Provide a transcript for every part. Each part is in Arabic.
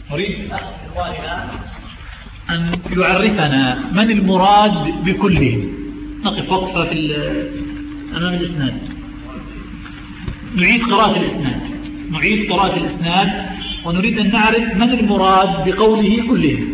نريد إخواننا أن يعرفنا من المراد بكلهم. نقف وقفة أمام الإسناد. نعيد قراءة الإسناد ونريد أن نعرف من المراد بقوله كلهم.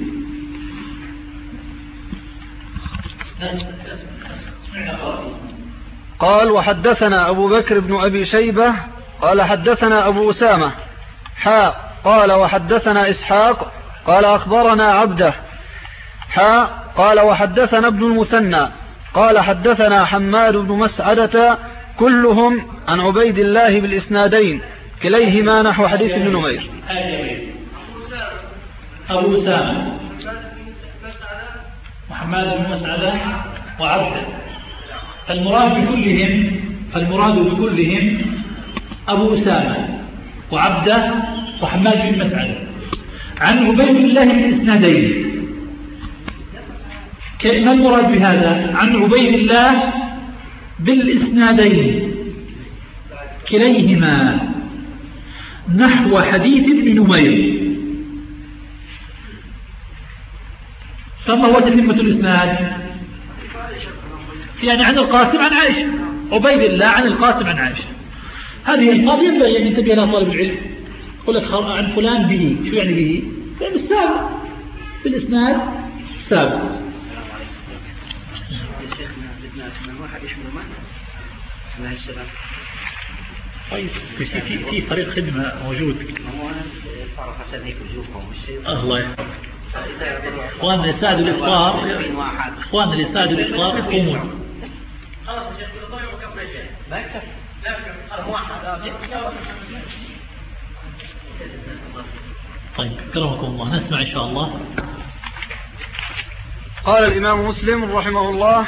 قال وحدثنا أبو بكر بن أبي شيبة قال حدثنا أبو أسامة قال وحدثنا إسحاق قال أخبرنا عبده قال وحدثنا ابن المثنى قال حدثنا حماد بن مسعدة كلهم عن عبيد الله بالإسنادين كليهما نحو حديث ابن نمير. أبو أسامة محمد بن مسعدة وعبده. فالمراد بكلهم أبو أسامة وعبده وحماد بن مسعدة عن عبيد الله بالإسنادين. ما المراد بهذا؟ عن عبيد الله بالإسنادين كليهما نحو حديث ابن نمير. فما هو تتمة الإسناد؟ يعني عن القاسم عن عائشة، عبيد الله عن القاسم عن عائشة. هذه الألفاظ ينبغي أن ينتبه لها طالب العلم. يقول لك عن فلان به، شو يعني به؟ يعني السابق بالإسناد سابق. طيب في طريق خدمة موجود. الله يحفظك. اخواننا اللي يساعدوا الافطار يقومون. طيب كرمكم الله، نسمع ان شاء الله. قال الإمام مسلم رحمه الله